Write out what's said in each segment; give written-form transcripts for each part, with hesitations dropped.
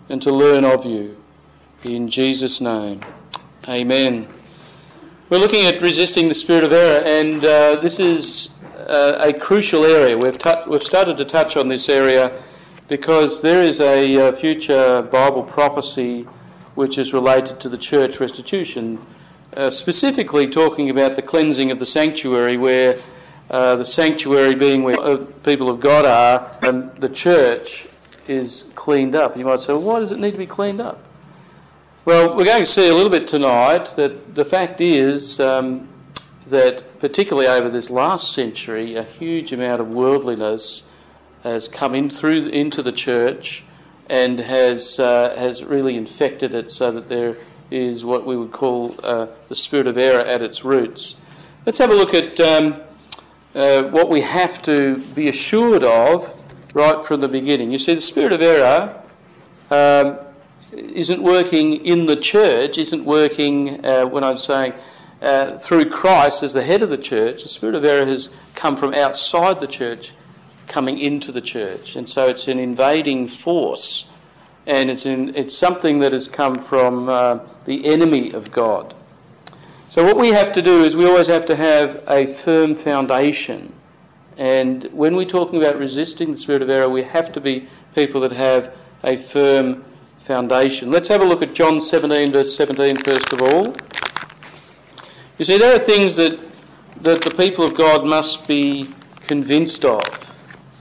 and to learn of you. In Jesus' name, amen. We're looking at resisting the spirit of error, and this is a crucial area. We've started to touch on this area because there is a future Bible prophecy which is related to the church restitution, specifically talking about the cleansing of the sanctuary, where the sanctuary being where people of God are, and the church is cleaned up. You might say, well, why does it need to be cleaned up? Well, we're going to see a little bit tonight that the fact is that particularly over this last century, a huge amount of worldliness has come into the church and has really infected it, so that there is what we would call the spirit of error at its roots. Let's have a look at what we have to be assured of right from the beginning. You see, the spirit of error isn't working in the church, isn't working, when I'm saying through Christ as the head of the church. The spirit of error has come from outside the church, coming into the church. And so it's an invading force, and it's something that has come from the enemy of God. So what we have to do is we always have to have a firm foundation. And when we're talking about resisting the spirit of error, we have to be people that have a firm foundation. Let's have a look at John 17, verse 17, first of all. You see, there are things that the people of God must be convinced of.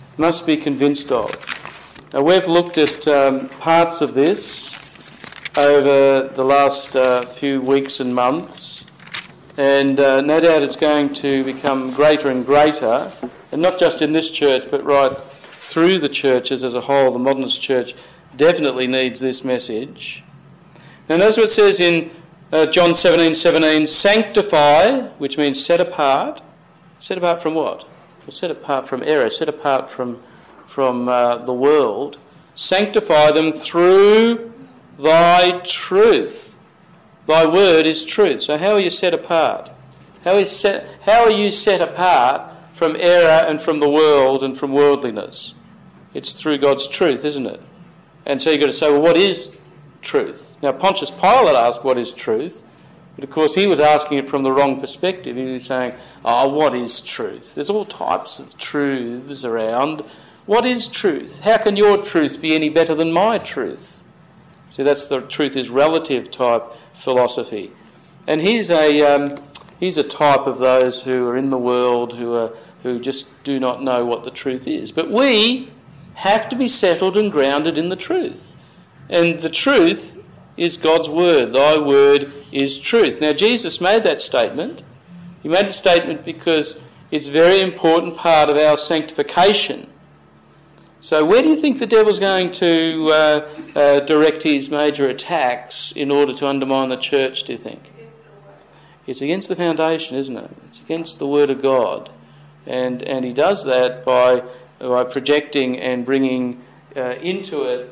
Now, we've looked at parts of this over the last few weeks and months, and no doubt it's going to become greater and greater, and not just in this church, but right through the churches as a whole. The modernist church definitely needs this message. Now, notice what it says in John 17:17, sanctify, which means set apart. Set apart from what? Well, set apart from error, set apart from the world. Sanctify them through thy truth. Thy word is truth. So how are you set apart? How are you set apart from error and from the world and from worldliness? It's through God's truth, isn't it? And so you've got to say, well, what is truth? Now, Pontius Pilate asked what is truth, but of course he was asking it from the wrong perspective. He was saying, what is truth? There's all types of truths around. What is truth? How can your truth be any better than my truth? See, that's the truth is relative type philosophy. And he's a type of those who are in the world, who just do not know what the truth is. But we have to be settled and grounded in the truth. And the truth is God's word. Thy word is truth. Now, Jesus made that statement. He made the statement because it's a very important part of our sanctification. So where do you think the devil's going to direct his major attacks in order to undermine the church, do you think? It's against the foundation, isn't it? It's against the word of God. And he does that by projecting and bringing into it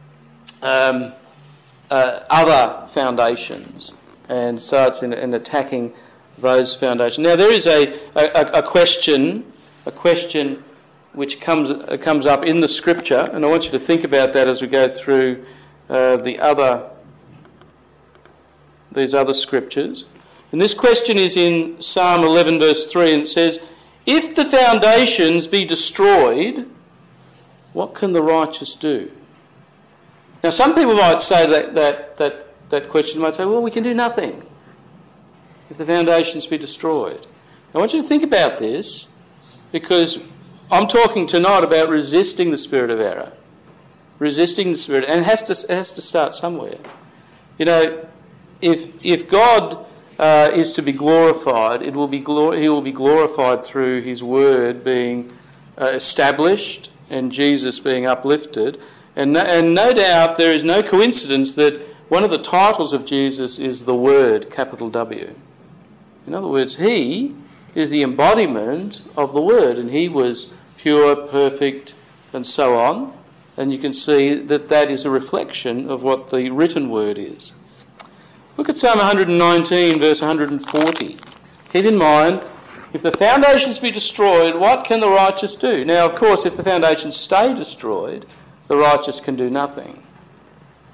other foundations, and starts in attacking those foundations. Now, there is a question which comes up in the Scripture, and I want you to think about that as we go through these other scriptures. And this question is in Psalm 11, verse 3, and it says, if the foundations be destroyed, what can the righteous do? Now, some people might say that question, might say, well, we can do nothing if the foundations be destroyed. I want you to think about this, because I'm talking tonight about resisting the spirit of error. Resisting the spirit, and it has to start somewhere. You know, if God is to be glorified, he will be glorified through his word being established and Jesus being uplifted. And no doubt there is no coincidence that one of the titles of Jesus is the Word, capital W. In other words, he is the embodiment of the Word, and he was pure, perfect, and so on. And you can see that is a reflection of what the written Word is. Look at Psalm 119, verse 140. Keep in mind, if the foundations be destroyed, what can the righteous do? Now, of course, if the foundations stay destroyed, the righteous can do nothing.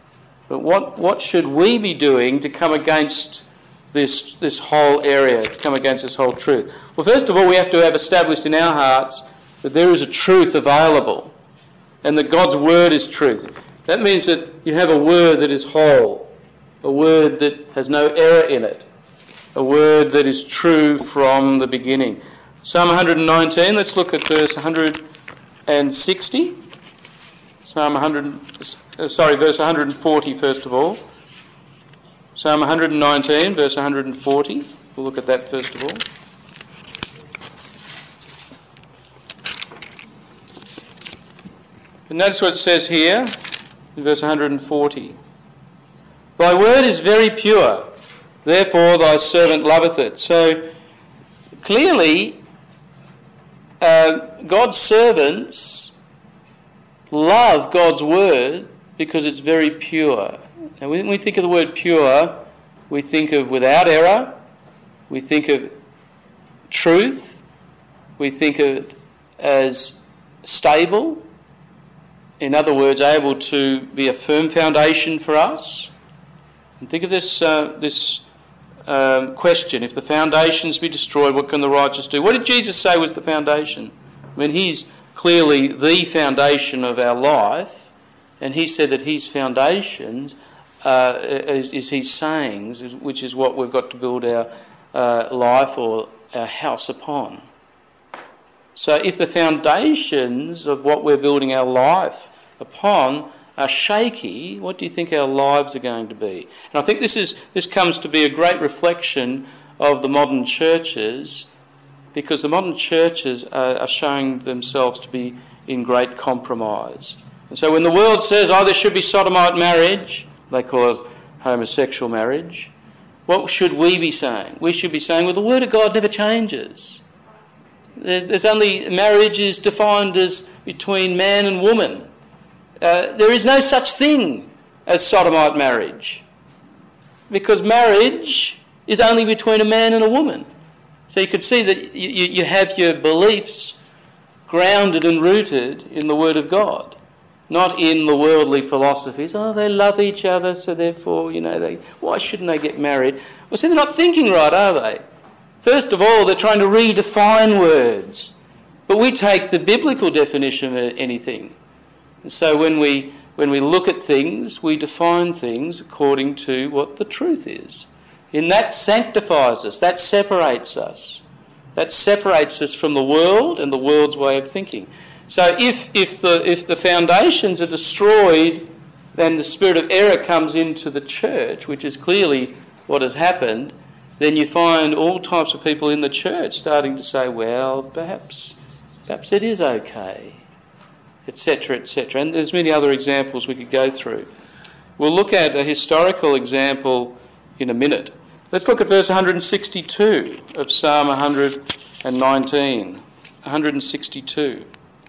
But what should we be doing to come against this whole area, to come against this whole truth? Well, first of all, we have to have established in our hearts that there is a truth available and that God's word is truth. That means that you have a word that is whole, a word that has no error in it, a word that is true from the beginning. Psalm 119, let's look at verse 160. Verse 140 first of all. Psalm 119, verse 140. We'll look at that first of all. And notice what it says here in verse 140. Thy word is very pure, therefore thy servant loveth it. So clearly, God's servants love God's word because it's very pure. And when we think of the word pure, we think of without error, we think of truth, we think of it as stable, in other words, able to be a firm foundation for us. And think of this question, if the foundations be destroyed, what can the righteous do? What did Jesus say was the foundation? I mean, he's clearly the foundation of our life, and he said that his foundations is his sayings, which is what we've got to build our life or our house upon. So if the foundations of what we're building our life upon are shaky, what do you think our lives are going to be? And I think this comes to be a great reflection of the modern churches, because the modern churches are showing themselves to be in great compromise. And so when the world says, there should be sodomite marriage, they call it homosexual marriage, what should we be saying? We should be saying, well, the Word of God never changes. There's only, marriage is defined as between man and woman. There is no such thing as sodomite marriage, because marriage is only between a man and a woman. So you can see that you have your beliefs grounded and rooted in the Word of God, not in the worldly philosophies. They love each other, so therefore, why shouldn't they get married? Well, see, they're not thinking right, are they? First of all, they're trying to redefine words. But we take the biblical definition of anything. And so when we look at things, we define things according to what the truth is. And that sanctifies us, that separates us. That separates us from the world and the world's way of thinking. So if the foundations are destroyed, then the spirit of error comes into the church, which is clearly what has happened, then you find all types of people in the church starting to say, well, perhaps it is okay, etc., etc. And there's many other examples we could go through. We'll look at a historical example in a minute. Let's look at verse 162 of Psalm 119. 162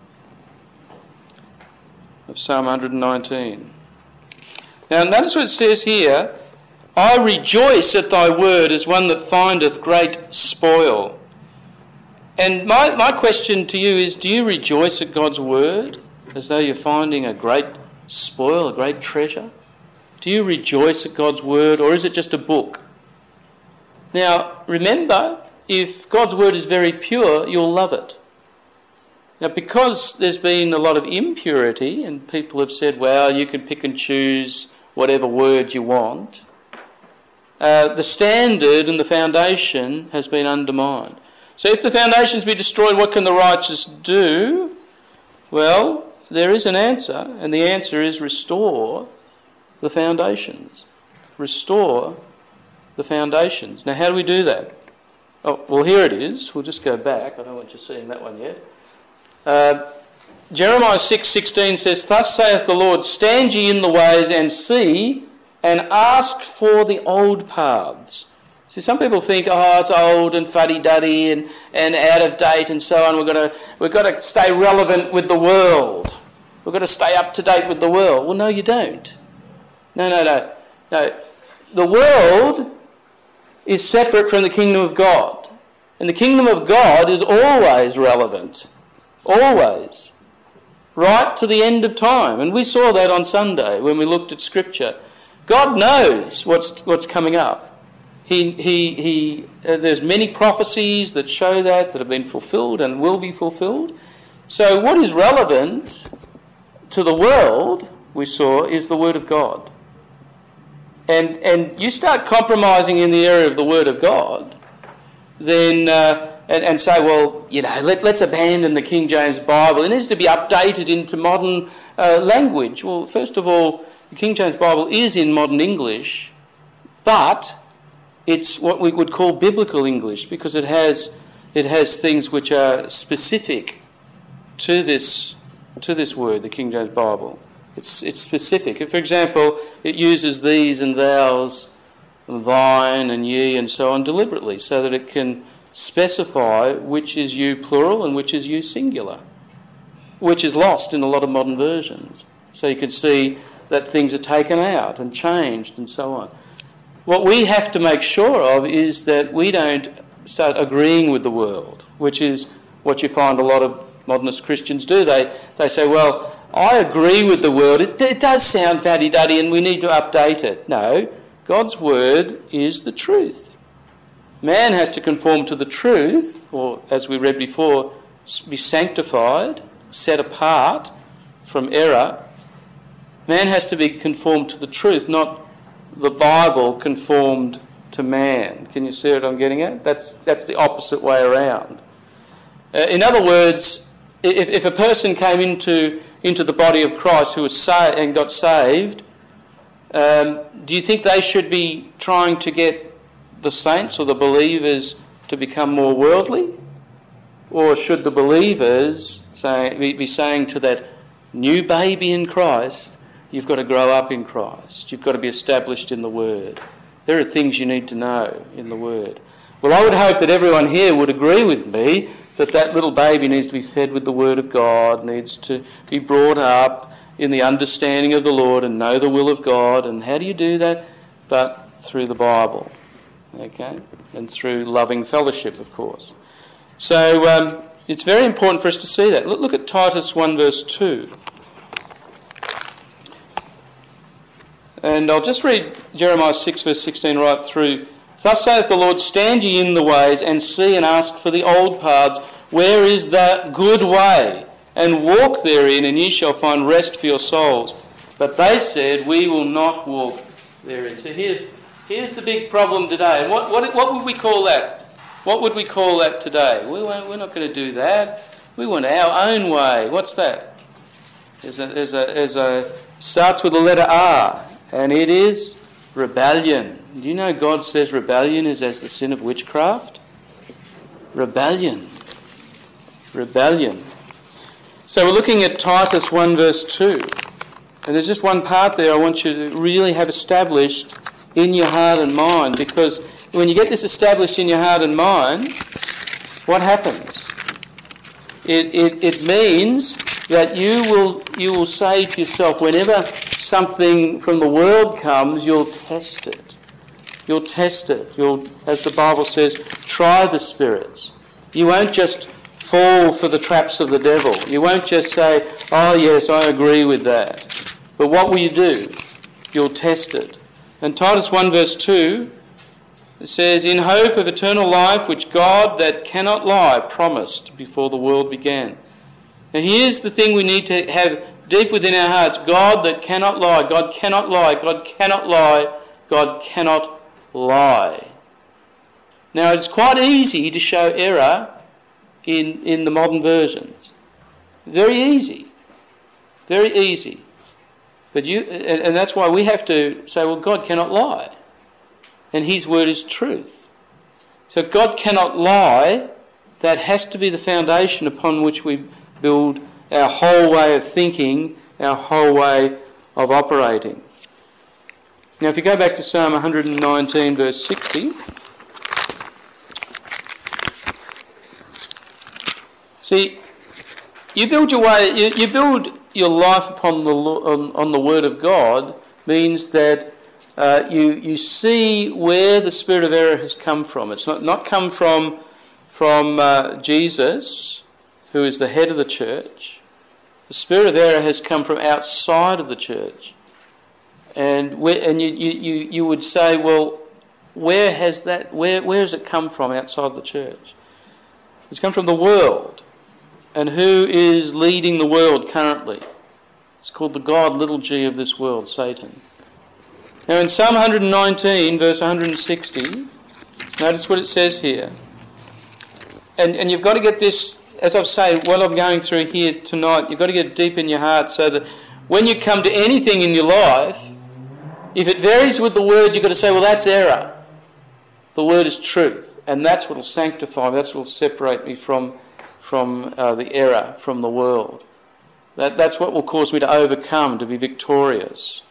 of Psalm 119. Now notice what it says here. I rejoice at thy word as one that findeth great spoil. And my question to you is, do you rejoice at God's word as though you're finding a great spoil, a great treasure? Do you rejoice at God's word, or is it just a book? Now, remember, if God's word is very pure, you'll love it. Now, because there's been a lot of impurity, and people have said, well, you can pick and choose whatever word you want, the standard and the foundation has been undermined. So if the foundations be destroyed, what can the righteous do? Well, there is an answer, and the answer is restore the foundations. Restore the foundations. Now, how do we do that? Oh, well, here it is. We'll just go back. I don't want you seeing that one yet. Jeremiah 6:16 says, thus saith the Lord, stand ye in the ways and see, and ask for the old paths. See, some people think, it's old and fuddy-duddy and out of date and so on. We've got to stay relevant with the world. We've got to stay up to date with the world. Well, no, you don't. No. The world is separate from the kingdom of God. And the kingdom of God is always relevant. Always. Right to the end of time. And we saw that on Sunday when we looked at Scripture. God knows what's coming up. There's many prophecies that show that have been fulfilled and will be fulfilled. So what is relevant to the world, we saw, is the Word of God. And you start compromising in the area of the Word of God, then and say, well, let's abandon the King James Bible. It needs to be updated into modern language. Well, first of all, the King James Bible is in modern English, but it's what we would call biblical English because it has things which are specific to this word, the King James Bible. It's specific. For example, it uses these and thous and thine and ye and so on deliberately so that it can specify which is you plural and which is you singular, which is lost in a lot of modern versions. So you can see that things are taken out and changed and so on. What we have to make sure of is that we don't start agreeing with the world, which is what you find a lot of modernist Christians do. They say, well, I agree with the world. It does sound faddy-duddy and we need to update it. No, God's word is the truth. Man has to conform to the truth, or as we read before, be sanctified, set apart from error. Man has to be conformed to the truth, not the Bible conformed to man. Can you see what I'm getting at? That's the opposite way around. In other words, if a person came into the body of Christ who was and got saved, do you think they should be trying to get the saints or the believers to become more worldly? Or should the believers be saying to that new baby in Christ, you've got to grow up in Christ, you've got to be established in the Word. There are things you need to know in the Word. Well, I would hope that everyone here would agree with me that little baby needs to be fed with the Word of God, needs to be brought up in the understanding of the Lord and know the will of God. And how do you do that? But through the Bible, okay? And through loving fellowship, of course. So it's very important for us to see that. Look at Titus 1 verse 2. And I'll just read Jeremiah 6 verse 16 right through. Thus saith the Lord, stand ye in the ways, and see and ask for the old paths, where is the good way? And walk therein, and ye shall find rest for your souls. But they said, we will not walk therein. So here's the big problem today. And what would we call that? What would we call that today? We're not going to do that. We want our own way. What's that? Starts with the letter R, and it is rebellion. Do you know God says rebellion is as the sin of witchcraft? Rebellion. So we're looking at Titus 1 verse 2. And there's just one part there I want you to really have established in your heart and mind, because when you get this established in your heart and mind, what happens? It means that you will say to yourself, whenever something from the world comes, you'll test it. You'll test it. You'll, as the Bible says, try the spirits. You won't just fall for the traps of the devil. You won't just say, oh yes, I agree with that. But what will you do? You'll test it. And Titus 1 verse 2, it says, in hope of eternal life, which God that cannot lie promised before the world began. Now here's the thing we need to have deep within our hearts. God that cannot lie. God cannot lie. God cannot lie. God cannot lie. Now it's quite easy to show error in the modern versions. Very easy. Very easy. But and that's why we have to say, well, God cannot lie. And his word is truth. So God cannot lie. That has to be the foundation upon which we build our whole way of thinking, our whole way of operating. Now, if you go back to Psalm 119, verse 60, see, you build your way, you build your life upon on the Word of God, means that you see where the spirit of error has come from. It's not come from Jesus, who is the head of the church. The spirit of error has come from outside of the church. And you would say, well, where has it come from outside the church? It's come from the world. And who is leading the world currently? It's called the God, little g, of this world, Satan. Now in Psalm 119, verse 160, notice what it says here. And you've got to get this, as I've said, what I'm going through here tonight, you've got to get it deep in your heart so that when you come to anything in your life, if it varies with the word, you've got to say, well, that's error. The word is truth, and that's what will sanctify me, that's what will separate me from the error, from the world. That's what will cause me to overcome, to be victorious.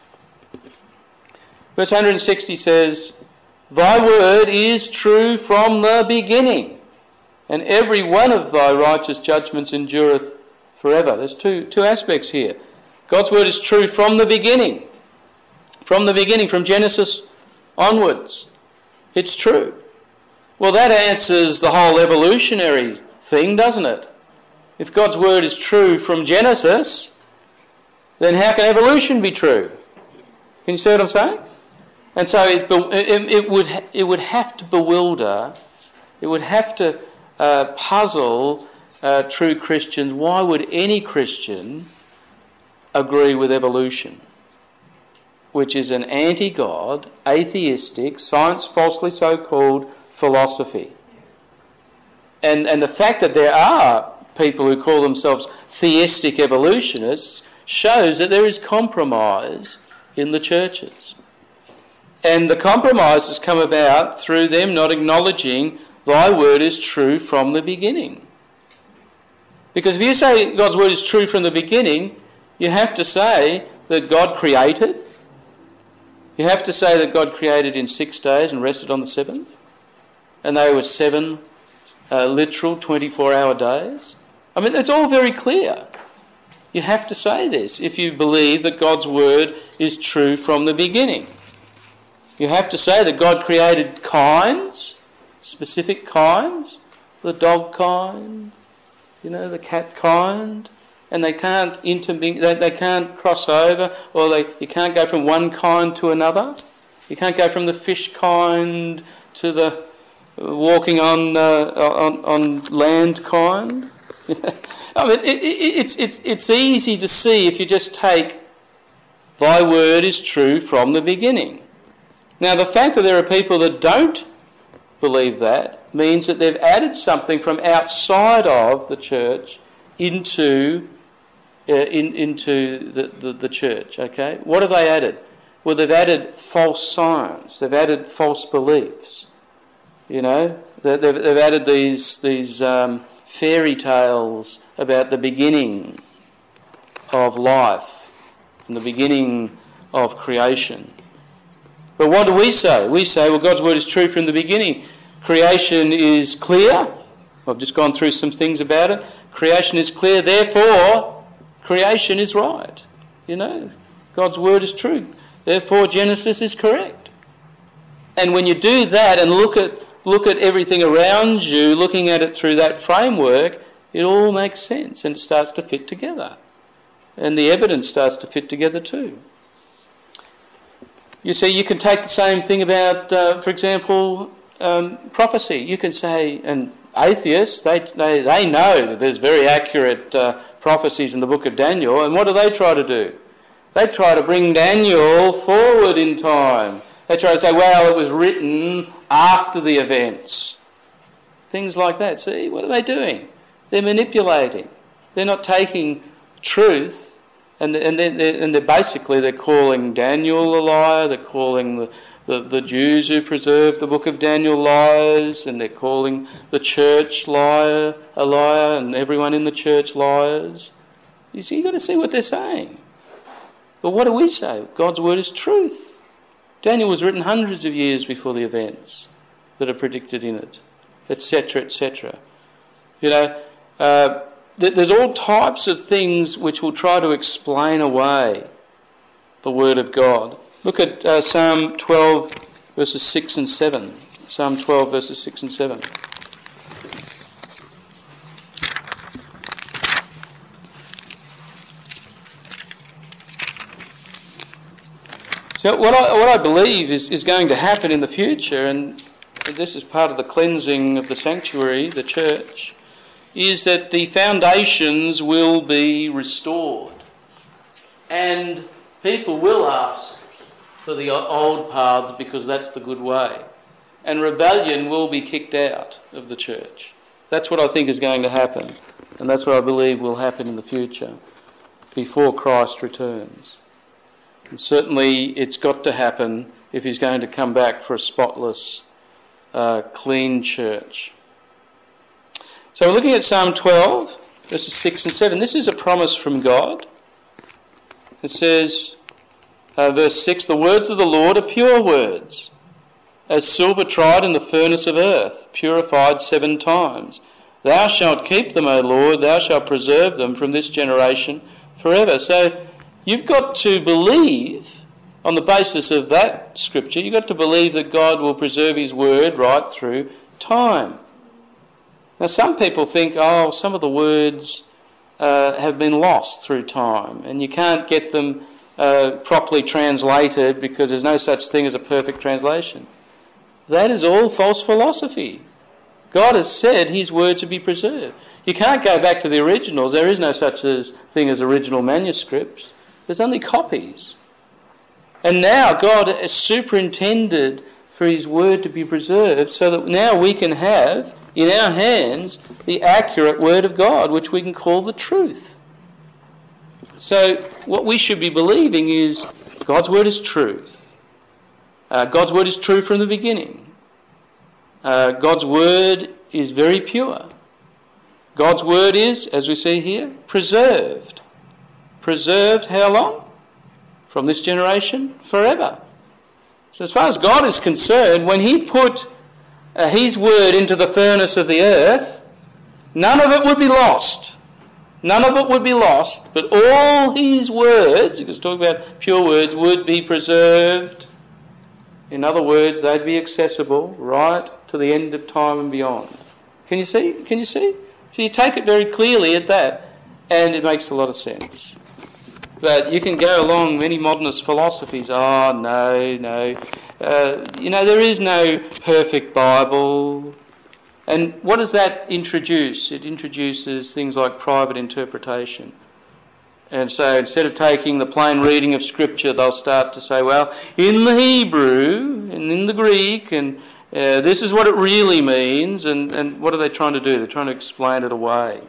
Verse 160 says, Thy word is true from the beginning, and every one of thy righteous judgments endureth forever. There's two aspects here. God's word is true from the beginning. From the beginning, from Genesis onwards. It's true. Well, that answers the whole evolutionary thing, doesn't it? If God's word is true from Genesis, then how can evolution be true? Can you see what I'm saying? And so it would have to bewilder, it would have to puzzle true Christians. Why would any Christian agree with evolution, which is an anti-God, atheistic, science falsely so-called philosophy? And the fact that there are people who call themselves theistic evolutionists shows that there is compromise in the churches. And the compromise has come about through them not acknowledging thy word is true from the beginning. Because if you say God's word is true from the beginning, you have to say that God created. You have to say that God created in 6 days and rested on the seventh. And they were 7 literal 24-hour days. I mean, it's all very clear. You have to say this if you believe that God's word is true from the beginning. You have to say that God created kinds, specific kinds, the dog kind, the cat kind, and they can't they can't cross over, or you can't go from one kind to another. You can't go from the fish kind to the walking on land kind. I mean, it's easy to see if you just take thy word is true from the beginning. Now, the fact that there are people that don't believe that means that they've added something from outside of the church into the church, okay? What have they added? Well, they've added false science. They've added false beliefs. They've added these fairy tales about the beginning of life and the beginning of creation. But what do we say? We say, well, God's word is true from the beginning. Creation is clear. I've just gone through some things about it. Creation is clear, therefore creation is right. God's word is true. Therefore Genesis is correct. And when you do that and look at everything around you, looking at it through that framework, it all makes sense and it starts to fit together. And the evidence starts to fit together too. You see, you can take the same thing about, for example, prophecy. You can say, and atheists, they know that there's very accurate prophecies in the book of Daniel, and what do they try to do? They try to bring Daniel forward in time. They try to say, well, it was written after the events. Things like that. See, what are they doing? They're manipulating. They're not taking truth, and they're basically they're calling Daniel a liar. They're calling the Jews who preserved the book of Daniel liars, and they're calling the church a liar, and everyone in the church liars. You see, you've got to see what they're saying. But what do we say? God's word is truth. Daniel was written hundreds of years before the events that are predicted in it, etc., etc. There's all types of things which will try to explain away the word of God. Look at Psalm 12, verses 6 and 7. Psalm 12, verses 6 and 7. So what I believe is going to happen in the future, and this is part of the cleansing of the sanctuary, the church, is that the foundations will be restored. And people will ask for the old paths because that's the good way. And rebellion will be kicked out of the church. That's what I think is going to happen. And that's what I believe will happen in the future before Christ returns. And certainly it's got to happen if he's going to come back for a spotless, clean church. So we're looking at Psalm 12, verses 6 and 7. This is a promise from God. It says, verse 6, "The words of the Lord are pure words, as silver tried in the furnace of earth, purified 7 times. Thou shalt keep them, O Lord, thou shalt preserve them from this generation forever." So you've got to believe, on the basis of that scripture, you've got to believe that God will preserve his word right through time. Now some people think, some of the words have been lost through time and you can't get them properly translated because there's no such thing as a perfect translation. That is all false philosophy. God has said his word to be preserved. You can't go back to the originals. There is no such thing as original manuscripts. There's only copies. And now God has superintended for his word to be preserved so that now we can have in our hands the accurate word of God, which we can call the truth. So what we should be believing is God's word is truth. God's word is true from the beginning. God's word is very pure. God's word is, as we see here, preserved. Preserved how long? From this generation, forever. So as far as God is concerned, when he put his word into the furnace of the earth, none of it would be lost. None of it would be lost, but all his words, because talking about pure words, would be preserved. In other words, they'd be accessible right to the end of time and beyond. Can you see? Can you see? So you take it very clearly at that, and it makes a lot of sense. But you can go along many modernist philosophies. No. There is no perfect Bible. And what does that introduce? It introduces things like private interpretation. And so instead of taking the plain reading of Scripture, they'll start to say, well, in the Hebrew and in the Greek, and this is what it really means. And what are they trying to do? They're trying to explain it away.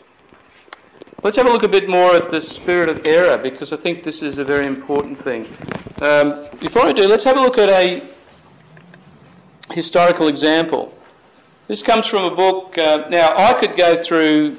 Let's have a look a bit more at the spirit of error, because I think this is a very important thing. Before I do, let's have a look at a historical example. This comes from a book. Now, I could go through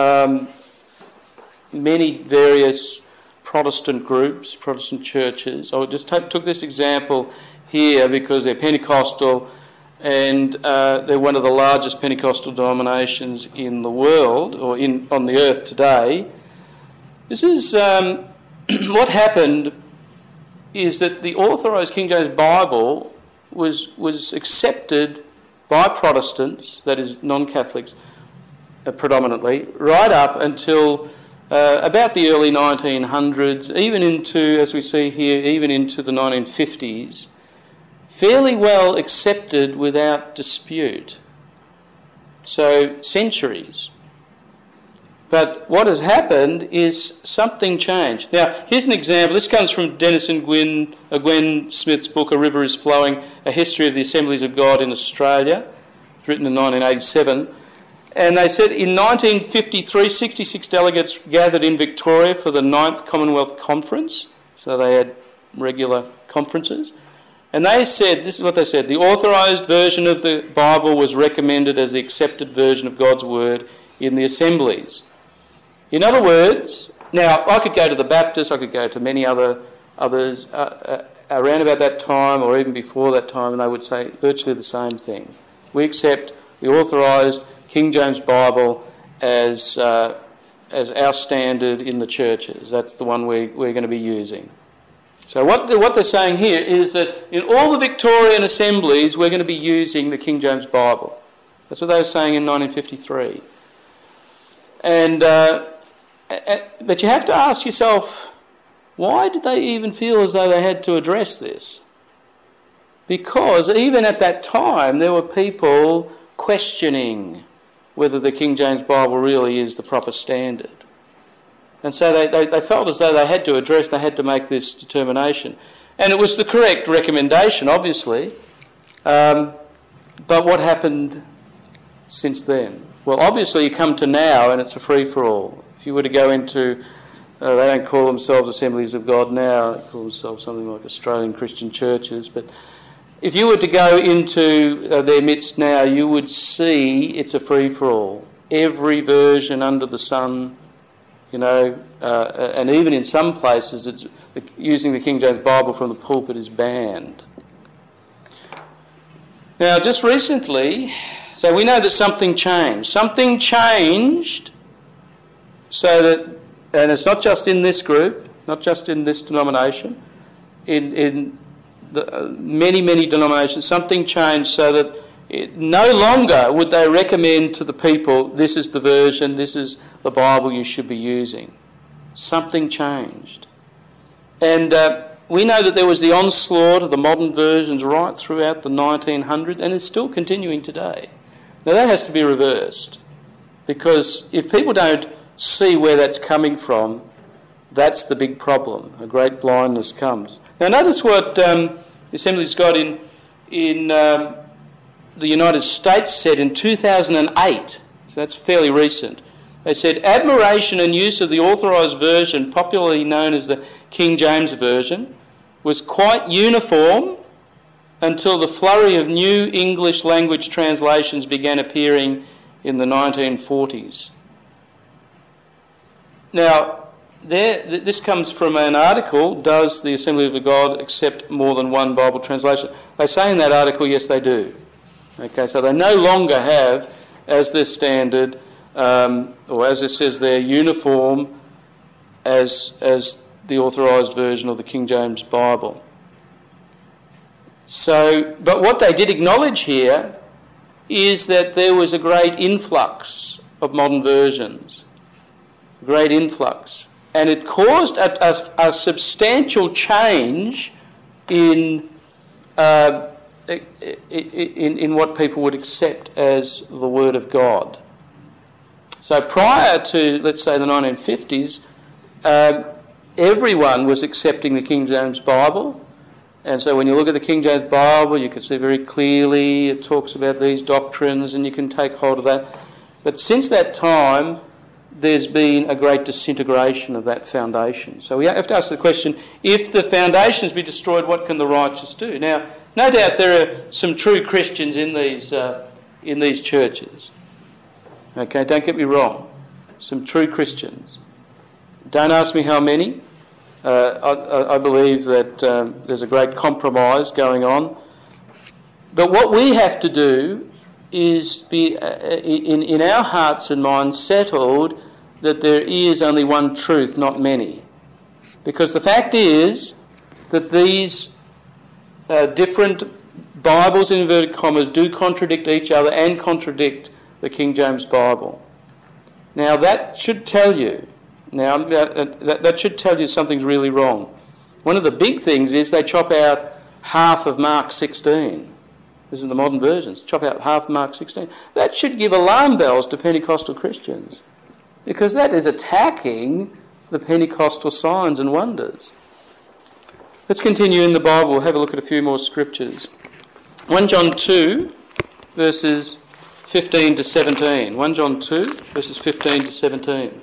many various Protestant groups, Protestant churches. I just took this example here because they're Pentecostal and they're one of the largest Pentecostal denominations in the world, or on the earth today. This is what happened is that the authorised King James Bible was accepted by Protestants, that is non-Catholics predominantly, right up until about the early 1900s, even into, as we see here, even into the 1950s, fairly well accepted without dispute. So, centuries. But what has happened is something changed. Now, here's an example. This comes from Dennis and Gwen Smith's book, A River is Flowing, A History of the Assemblies of God in Australia, written in 1987. And they said in 1953, 66 delegates gathered in Victoria for the 9th Commonwealth Conference. So they had regular conferences. And they said, this is what they said, the authorised version of the Bible was recommended as the accepted version of God's Word in the assemblies. In other words, now I could go to the Baptists, I could go to many others around about that time or even before that time, and they would say virtually the same thing. We accept the authorised King James Bible as our standard in the churches. That's the one we're going to be using. So what they're saying here is that in all the Victorian assemblies, we're going to be using the King James Bible. That's what they were saying in 1953. But you have to ask yourself, Why did they even feel as though they had to address this? Because even at that time there were people questioning whether the King James Bible really is the proper standard. And so they felt as though they had to make this determination. And it was the correct recommendation, obviously. But what happened since then? Well, obviously you come to now and it's a free-for-all. If you were to go into, they don't call themselves Assemblies of God now, they call themselves something like Australian Christian Churches, but if you were to go into their midst now, you would see it's a free-for-all. Every version under the sun, and even in some places using the King James Bible from the pulpit is banned. Now, just recently, so we know that something changed. Something changed so that, and it's not just in this group, not just in this denomination, in many denominations, something changed so that no longer would they recommend to the people, this is the version, this is the Bible you should be using. Something changed. And we know that there was the onslaught of the modern versions right throughout the 1900s and is still continuing today. Now that has to be reversed, because if people don't see where that's coming from, that's the big problem. A great blindness comes. Now notice what the Assemblies of God in the United States said in 2008, so that's fairly recent. They said, admiration and use of the authorised version, popularly known as the King James Version, was quite uniform until the flurry of new English language translations began appearing in the 1940s. Now, this comes from an article, Does the Assembly of God Accept More Than One Bible Translation? They say in that article, yes, they do. Okay, so they no longer have, as their standard, or as it says there, uniform as the authorised version of the King James Bible. So, but what they did acknowledge here is that there was a great influx of modern versions. Great influx. And it caused a substantial change in what people would accept as the Word of God. So prior to, let's say, the 1950s, everyone was accepting the King James Bible. And so when you look at the King James Bible, you can see very clearly it talks about these doctrines and you can take hold of that. But since that time, there's been a great disintegration of that foundation. So we have to ask the question, if the foundations be destroyed, what can the righteous do? Now, no doubt there are some true Christians in these churches. Okay, don't get me wrong. Some true Christians. Don't ask me how many. I believe that there's a great compromise going on. But what we have to do is be in our hearts and minds settled that there is only one truth, not many. Because the fact is that these different Bibles, in inverted commas, do contradict each other and contradict the King James Bible. Now that should tell you, that should tell you something's really wrong. One of the big things is they chop out half of Mark 16. This is the modern versions. Chop out half of Mark 16. That should give alarm bells to Pentecostal Christians, because that is attacking the Pentecostal signs and wonders. Let's continue in the Bible. We'll have a look at a few more scriptures. 1 John 2, verses 15 to 17. 1 John 2, verses 15 to 17.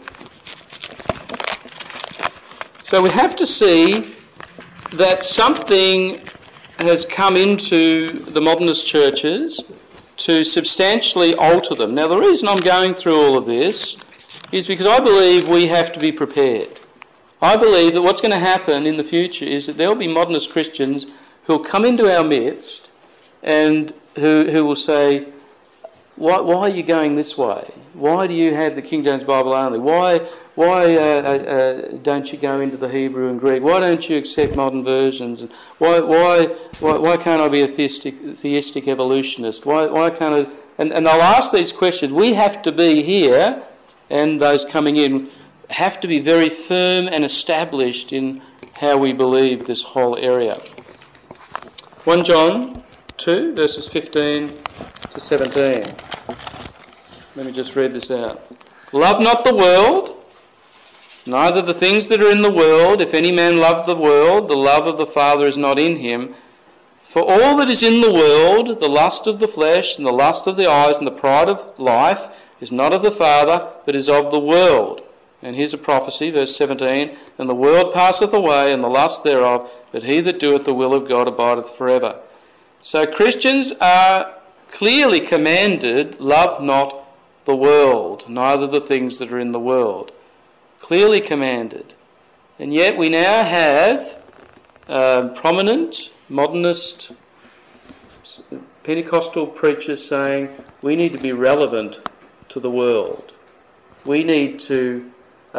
So we have to see that something has come into the modernist churches to substantially alter them. Now, the reason I'm going through all of this is because I believe we have to be prepared. I believe that what's going to happen in the future is that there will be modernist Christians who will come into our midst and who will say, why are you going this way? Why do you have the King James Bible only? Why don't you go into the Hebrew and Greek? Why don't you accept modern versions? Why can't I be a theistic evolutionist? Why can't I? And they'll ask these questions. We have to be here, and those coming in have to be very firm and established in how we believe this whole area. 1 John 2, verses 15 to 17. Let me just read this out. Love not the world, neither the things that are in the world. If any man love the world, the love of the Father is not in him. For all that is in the world, the lust of the flesh and the lust of the eyes and the pride of life, is not of the Father, but is of the world. And here's a prophecy, verse 17, and the world passeth away, and the lust thereof, but he that doeth the will of God abideth forever. So Christians are clearly commanded, love not the world, neither the things that are in the world. Clearly commanded. And yet we now have prominent modernist Pentecostal preachers saying we need to be relevant to the world. We need to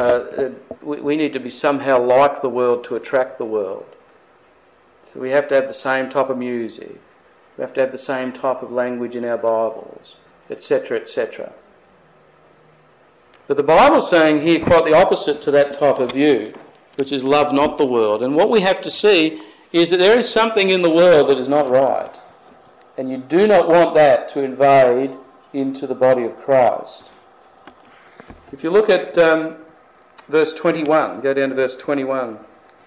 be somehow like the world to attract the world. So we have to have the same type of music. We have to have the same type of language in our Bibles, etc., etc. But the Bible's saying here quite the opposite to that type of view, which is love not the world. And what we have to see is that there is something in the world that is not right. And you do not want that to invade into the body of Christ. If you look at verse 21, go down to verse 21.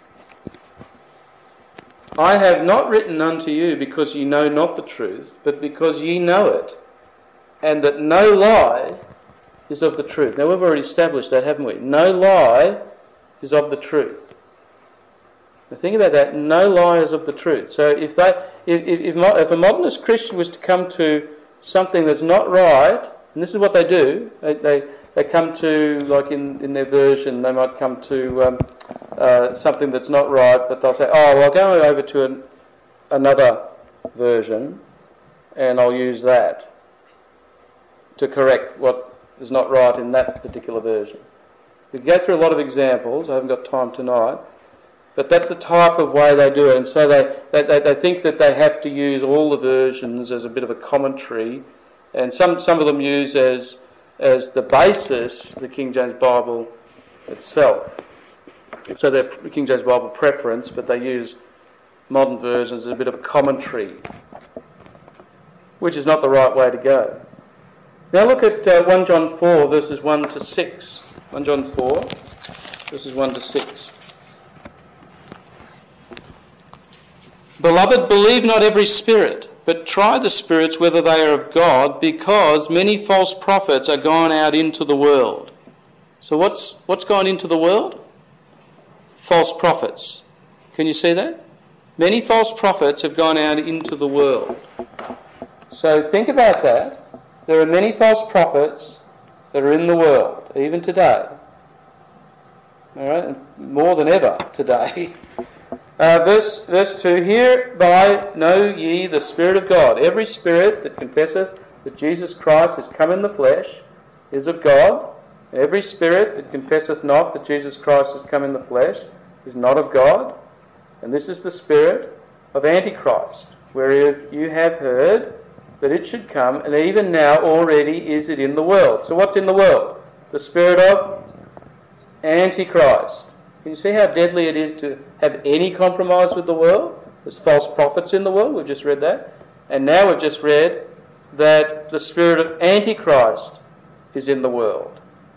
I have not written unto you because ye know not the truth, but because ye know it, and that no lie is of the truth. Now we've already established that, haven't we? No lie is of the truth. Now think about that. No lie is of the truth. So if a modernist Christian was to come to something that's not right, and this is what they do, they come to, like in their version, they might come to something that's not right, but they'll say, oh, well, I'll go over to another version and I'll use that to correct what is not right in that particular version. We go through a lot of examples. I haven't got time tonight. But that's the type of way they do it. And so they think that they have to use all the versions as a bit of a commentary. And some of them use as the basis the King James Bible itself. So they're King James Bible preference, but they use modern versions as a bit of a commentary, which is not the right way to go. Now look at 1 John 4, verses 1 to 6. 1 John 4, verses 1 to 6. Beloved, believe not every spirit, but try the spirits whether they are of God, because many false prophets are gone out into the world. So what's gone into the world? False prophets. Can you see that? Many false prophets have gone out into the world. So think about that. There are many false prophets that are in the world, even today. All right, more than ever today. Verse 2, hereby know ye the Spirit of God. Every spirit that confesseth that Jesus Christ is come in the flesh is of God. And every spirit that confesseth not that Jesus Christ is come in the flesh is not of God. And this is the spirit of Antichrist, whereof you have heard that it should come, and even now already is it in the world. So what's in the world? The spirit of Antichrist. Can you see how deadly it is to have any compromise with the world? There's false prophets in the world, we've just read that. And now we've just read that the spirit of Antichrist is in the world.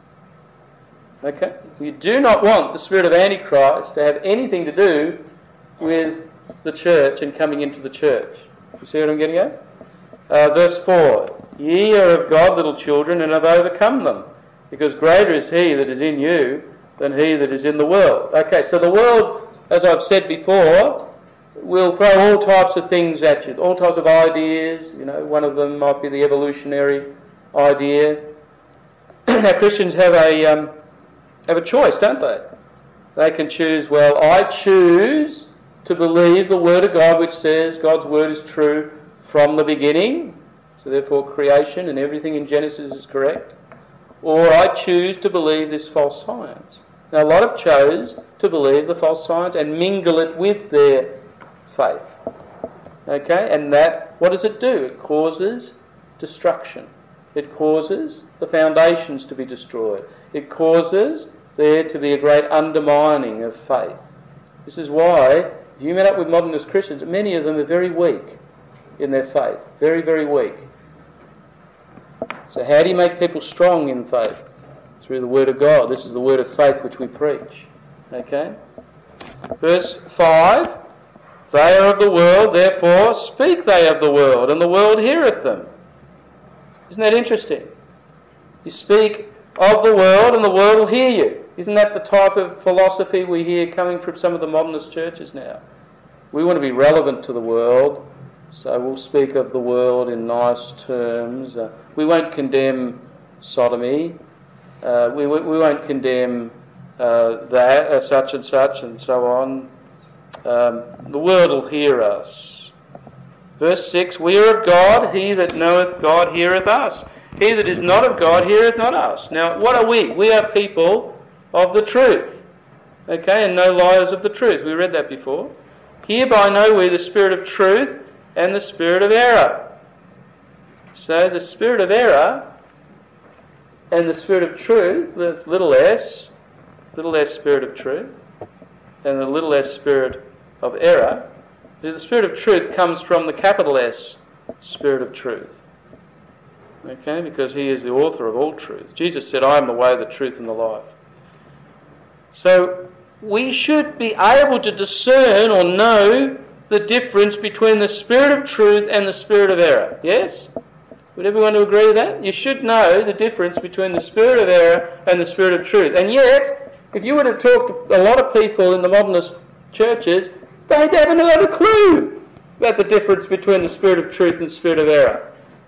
Okay? You do not want the spirit of Antichrist to have anything to do with the church and coming into the church. You see what I'm getting at? Verse 4, ye are of God, little children, and have overcome them, because greater is he that is in you than he that is in the world. Okay, so the world, as I've said before, will throw all types of things at you, all types of ideas. You know, one of them might be the evolutionary idea. Now, Christians have a choice, don't they? They can choose, well, I choose to believe the Word of God, which says God's Word is true from the beginning, so therefore creation and everything in Genesis is correct. Or I choose to believe this false science. Now a lot have chose to believe the false science and mingle it with their faith. Okay, and that, what does it do? It causes destruction. It causes the foundations to be destroyed. It causes there to be a great undermining of faith. This is why, if you met up with modernist Christians, many of them are very weak in their faith. Very, very weak. So how do you make people strong in faith? Through the Word of God. This is the word of faith which we preach. Okay? Verse 5, they are of the world, therefore speak they of the world, and the world heareth them. Isn't that interesting? You speak of the world and the world will hear you. Isn't that the type of philosophy we hear coming from some of the modernist churches now? We want to be relevant to the world, so we'll speak of the world in nice terms. We won't condemn sodomy. We won't condemn that, such and so on. The world will hear us. Verse 6, we are of God, he that knoweth God heareth us. He that is not of God heareth not us. Now, what are we? We are people of the truth. Okay, and no liars of the truth. We read that before. Hereby know we the spirit of truth and the spirit of error. So the spirit of error and the spirit of truth, that's little s spirit of truth, and the little s spirit of error. The spirit of truth comes from the capital S spirit of truth. Okay, because he is the author of all truth. Jesus said, I am the way, the truth and the life. So we should be able to discern or know the difference between the spirit of truth and the spirit of error. Yes? Would everyone agree with that? You should know the difference between the spirit of error and the spirit of truth. And yet, if you were to talk to a lot of people in the modernist churches, they haven't got a clue about the difference between the spirit of truth and the spirit of error.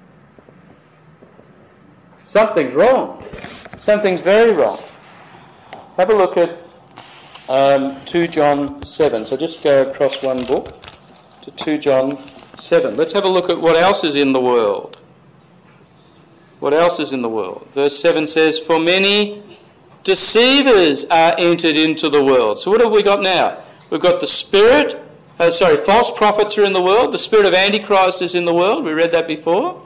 Something's wrong. Something's very wrong. Have a look at 2 John 7. So just go across one book to 2 John 7. Let's have a look at what else is in the world. What else is in the world? Verse 7 says, for many deceivers are entered into the world. So what have we got now? We've got the false prophets are in the world. The spirit of Antichrist is in the world. We read that before.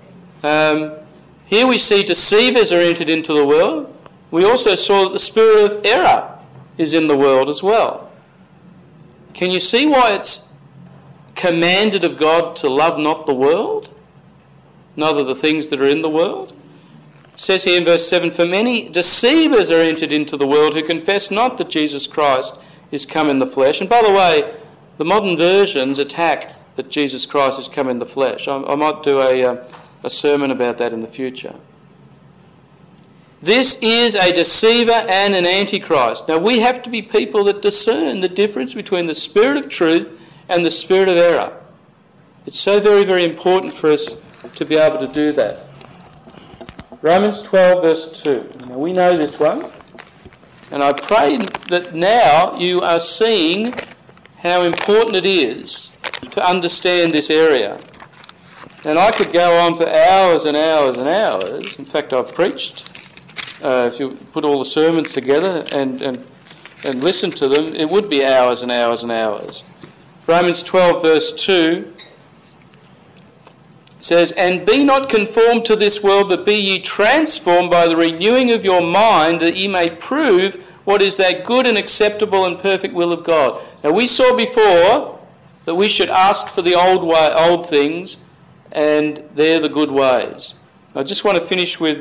Here we see deceivers are entered into the world. We also saw that the spirit of error is in the world as well. Can you see why it's commanded of God to love not the world, neither the things that are in the world? It says here in verse 7, for many deceivers are entered into the world who confess not that Jesus Christ is come in the flesh. And by the way, the modern versions attack that Jesus Christ has come in the flesh. I might do a sermon about that in the future. This is a deceiver and an antichrist. Now we have to be people that discern the difference between the spirit of truth and the spirit of error. It's so very, very important for us to be able to do that. Romans 12 verse 2. Now we know this one. And I pray that now you are seeing how important it is to understand this area. And I could go on for hours and hours and hours. In fact, I've preached. If you put all the sermons together and listen to them, it would be hours and hours and hours. Romans 12 verse 2 says, and be not conformed to this world, but be ye transformed by the renewing of your mind, that ye may prove what is that good and acceptable and perfect will of God. Now we saw before that we should ask for the old things, and they're the good ways. I just want to finish with,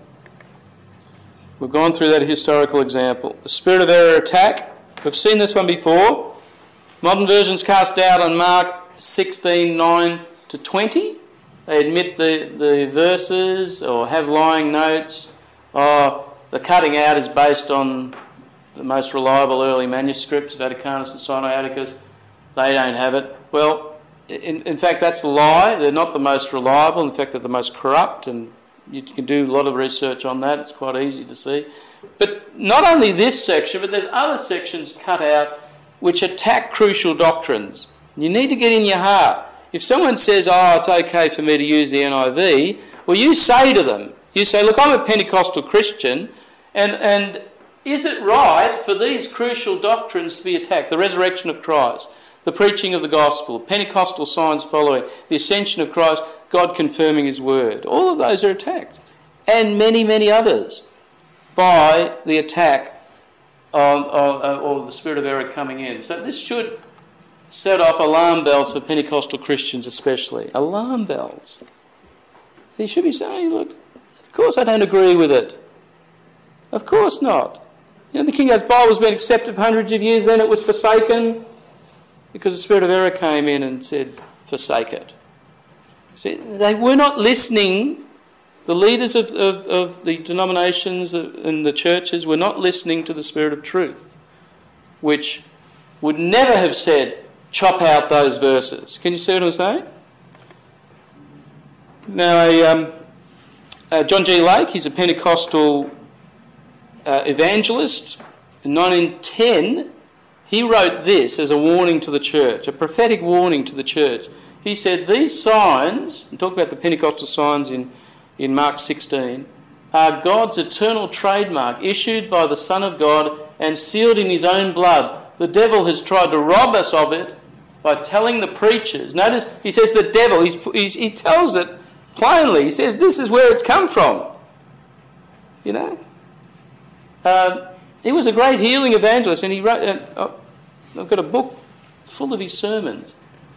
we've gone through that historical example. The spirit of error attack. We've seen this one before. Modern versions cast doubt on Mark 16:9-20. They admit the verses or have lying notes. The cutting out is based on the most reliable early manuscripts, Vaticanus and Sinaiticus. They don't have it. Well, in fact, that's a lie. They're not the most reliable. In fact, they're the most corrupt, and you can do a lot of research on that. It's quite easy to see. But not only this section, but there's other sections cut out which attack crucial doctrines. You need to get in your heart. If someone says, it's okay for me to use the NIV, well, you say to them, look, I'm a Pentecostal Christian, and is it right for these crucial doctrines to be attacked? The resurrection of Christ, the preaching of the gospel, Pentecostal signs following, the ascension of Christ, God confirming his word. All of those are attacked. And many, many others by the attack or the spirit of error coming in. So this should set off alarm bells for Pentecostal Christians especially. Alarm bells. He should be saying, look, of course I don't agree with it. Of course not. You know, the King James Bible has been accepted for hundreds of years, then it was forsaken because the spirit of error came in and said, forsake it. See, they were not listening. The leaders of the denominations and the churches were not listening to the Spirit of truth, which would never have said, chop out those verses. Can you see what I'm saying? Now, John G. Lake, he's a Pentecostal evangelist. In 1910, he wrote this as a warning to the church, a prophetic warning to the church. He said, these signs, and talk about the Pentecostal signs in Mark 16, are God's eternal trademark issued by the Son of God and sealed in his own blood. The devil has tried to rob us of it by telling the preachers. Notice he says the devil, he tells it plainly. He says this is where it's come from. You know? He was a great healing evangelist, and he wrote, I've got a book full of his sermons.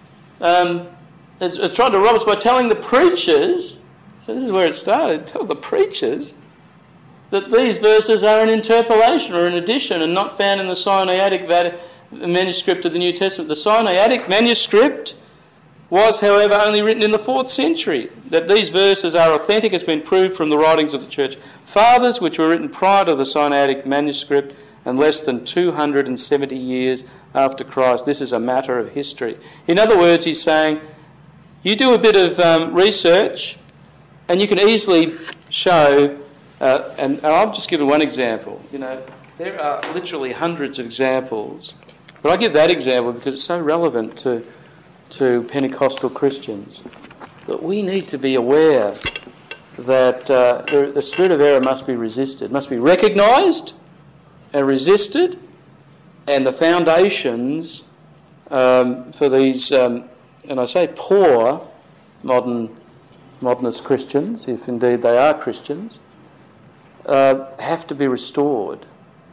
Has tried to rob us by telling the preachers, so this is where it started, tell the preachers that these verses are an interpolation or an addition and not found in the Sinaitic manuscript of the New Testament. The Sinaitic manuscript was, however, only written in the 4th century. That these verses are authentic has been proved from the writings of the Church Fathers, which were written prior to the Sinaitic manuscript and less than 270 years after Christ. This is a matter of history. In other words, he's saying, you do a bit of research and you can easily show, and I've just given one example. You know, there are literally hundreds of examples, but I give that example because it's so relevant to Pentecostal Christians. But we need to be aware that the spirit of error must be resisted, must be recognised and resisted, and the foundations for these, and I say poor modernist Christians, if indeed they are Christians, have to be restored,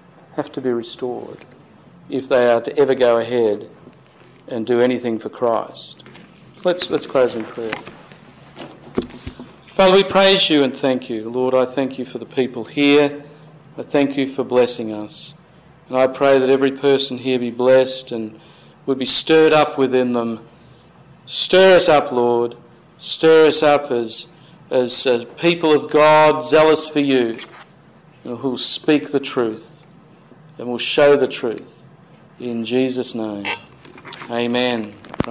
if they are to ever go ahead and do anything for Christ. So let's close in prayer. Father, we praise you and thank you. Lord, I thank you for the people here. I thank you for blessing us. And I pray that every person here be blessed and would be stirred up within them. Stir us up, Lord. Stir us up as people of God, zealous for you, and who will speak the truth and will show the truth. In Jesus' name, amen.